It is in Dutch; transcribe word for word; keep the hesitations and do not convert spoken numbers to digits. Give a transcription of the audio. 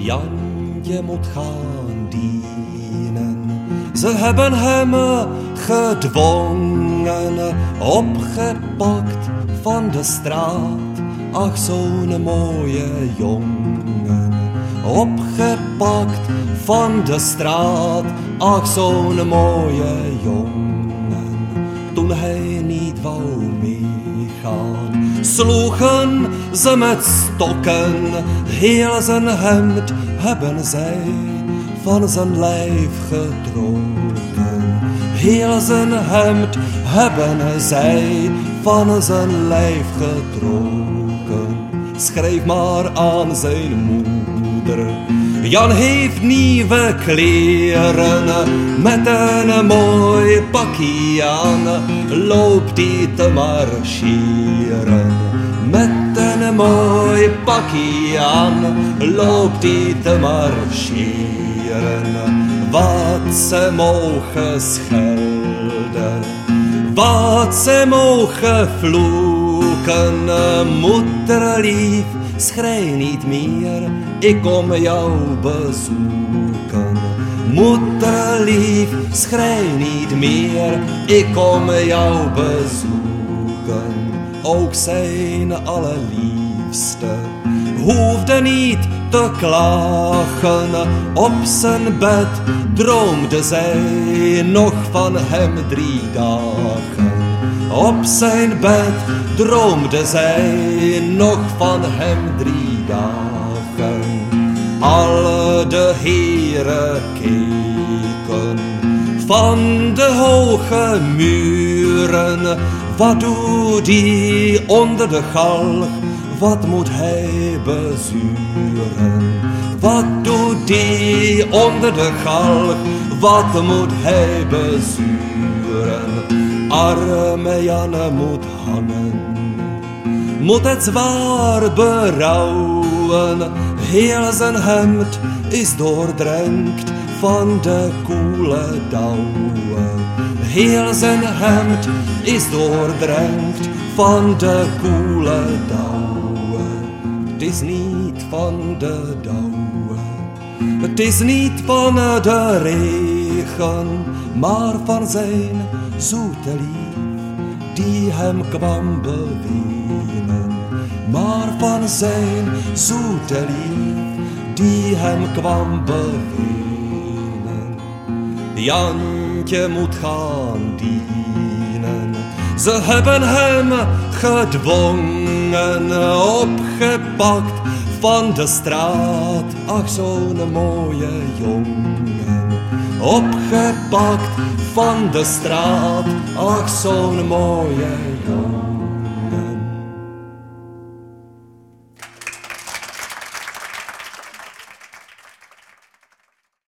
Jantje moet gaan dienen. Ze hebben hem gedwongen, opgepakt van de straat. Ach, zo'n mooie jongen, opgepakt van de straat. Ach, zo'n mooie jongen. Toen hij niet wou meegaan, sloegen ze met stokken. Heel zijn hemd hebben zij van zijn lijf getrokken. Heel zijn hemd hebben zij van zijn lijf getrokken. Schreef maar aan zijn moeder, Jan heeft nieuwe kleren. Met een mooi pakje aan loopt hij te marcheren. Met een mooi pakje aan loopt hij te marcheren. Wat ze mogen schelden, wat ze mogen vloeken. Moederlief, schrei niet meer, ik kom jou bezoeken. Moederlief, schrei niet meer, ik kom jou bezoeken. Ook zijn allerliefste hoefde niet te klagen. Op zijn bed droomde zij nog van hem drie dagen. Op zijn bed droomde zij nog van hem drie dagen. Alle de heren keken van de hoge muren. Wat doet die onder de galg? Wat moet hij bezuren? Wat doet die onder de galg? Wat moet hij bezuren? Arme Janne moet hangen, moet het zwaar berouwen. Heel zijn hemd is doordrenkt van de koele dauwen. Heel zijn hemd is doordrenkt van de koele dauwen. Het is niet van de dauwen, het is niet van de regen, maar van zijn zoete lief die hem kwam bewenen. Maar van zijn zoete lief die hem kwam bewenen. Jantje moet gaan dienen, ze hebben hem gedwongen, opgepakt van de straat. Ach, zo'n mooie jongen, opgepakt van de straat. Ach, zo'n mooie jongen.